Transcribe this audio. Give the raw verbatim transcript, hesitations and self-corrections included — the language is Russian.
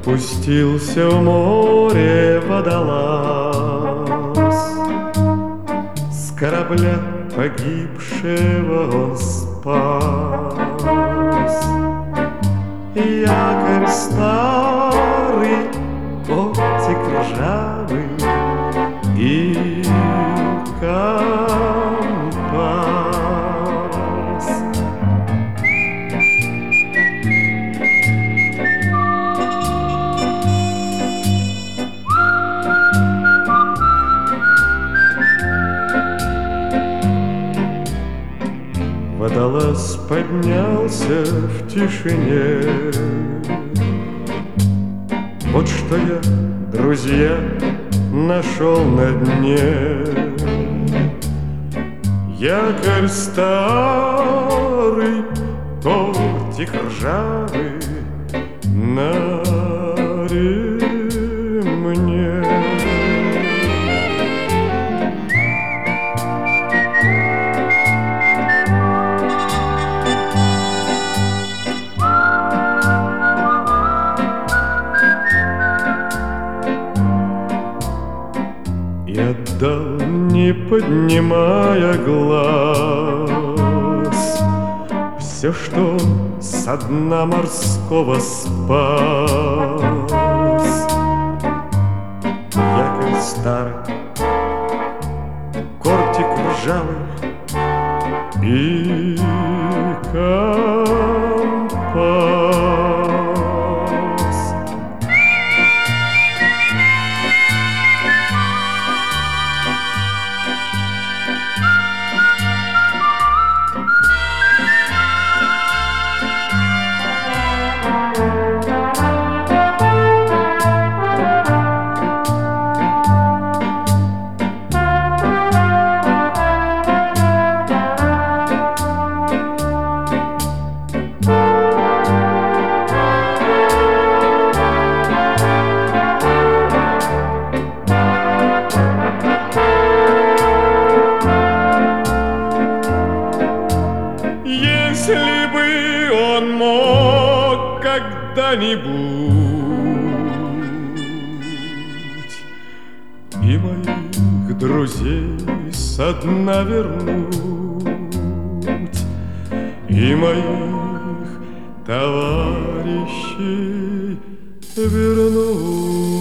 Пустился в море водолаз, с корабля погибшего он спас. Якорь старый, бортик ржавый и компас. Водолаз поднялся в тишине. Вот что я, друзья, нашел на дне. Якорь старый, бортик ржавый на ремне. И отдал, не поднимая глаз, все, что он со дна морского спас. Якорь старый, кортик ржавый и компас. Если бы он мог когда-нибудь и моих друзей со дна вернуть, и моих товарищей вернуть.